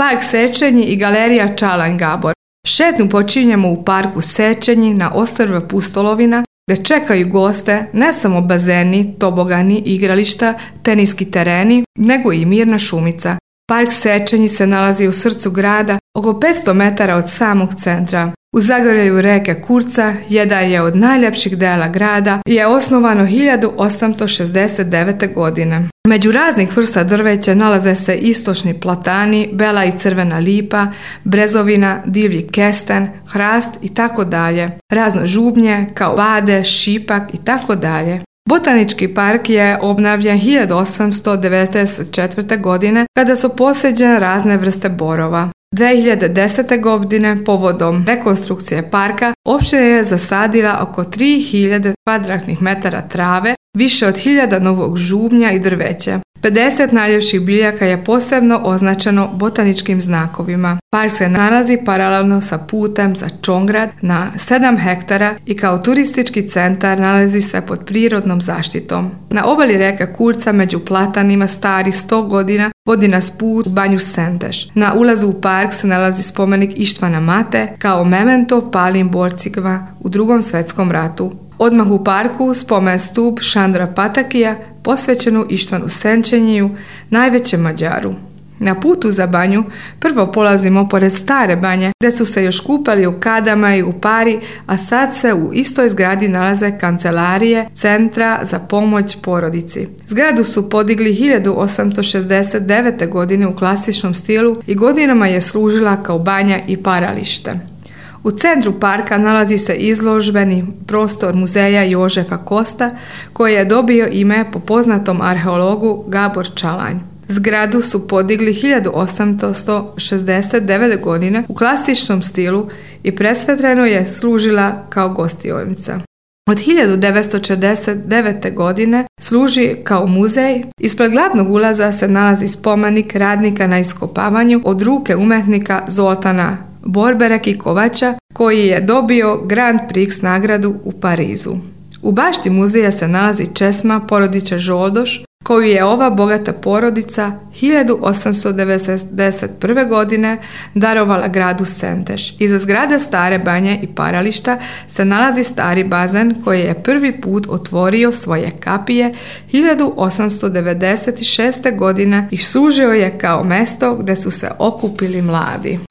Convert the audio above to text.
Park Sečenji i galerija Čalanj Gabor. Šetnju počinjemo u parku Sečenji na ostrvu Pustolovina, gdje čekaju goste ne samo bazeni, tobogani, igrališta, teniski tereni, nego i mirna šumica. Park Sečenji se nalazi u srcu grada, oko 500 metara od samog centra. U zagrljaju reke Kurca, jedan je od najljepših dela grada i je osnovano 1869. godine. Među raznih vrsta drveća nalaze se istočni platani, bela i crvena lipa, brezovina, divlji kesten, hrast i tako dalje. Razno žubnje kao vade, šipak i tako dalje. Botanički park je obnavljen 1894. godine kada su posađene razne vrste borova. 2010. godine povodom rekonstrukcije parka općina je zasadila oko 3000 kvadratnih metara trave, više od 1000 novog žubnja i drveća. 50 najljepših biljaka je posebno označeno botaničkim znakovima. Park se nalazi paralelno sa putem za Čongrad na 7 hektara i kao turistički centar nalazi se pod prirodnom zaštitom. Na obali reke Kurca među platanima stari 100 godina vodi nas put u banju Senteš. Na ulazu u park se nalazi spomenik Ištvana Mate kao memento palim borcima u Drugom svjetskom ratu. Odmah u parku spomen stup Šandra Patakija posvećenu Ištvanu Senčenjiju, najvećem Mađaru. Na putu za banju prvo polazimo pored stare banje gdje su se još kupali u kadama i u pari, a sad se u istoj zgradi nalaze kancelarije Centra za pomoć porodici. Zgradu su podigli 1869. godine u klasičnom stilu i godinama je služila kao banja i paralište. U centru parka nalazi se izložbeni prostor muzeja Jožefa Kosta koji je dobio ime po poznatom arheologu Gabor Čalanj. Zgradu su podigli 1869. godine u klasičnom stilu i presvetreno je služila kao gostionica. Od 1949. godine služi kao muzej. Ispred glavnog ulaza se nalazi spomenik radnika na iskopavanju od ruke umetnika Zoltana Borberek-Kovača koji je dobio Grand Prix nagradu u Parizu. U bašti muzeja se nalazi česma porodice Žoldoš koju je ova bogata porodica 1891. godine darovala gradu Senteš. Iza zgrade stare banje i parališta se nalazi stari bazen koji je prvi put otvorio svoje kapije 1896. godine i služio je kao mesto gdje su se okupili mladi.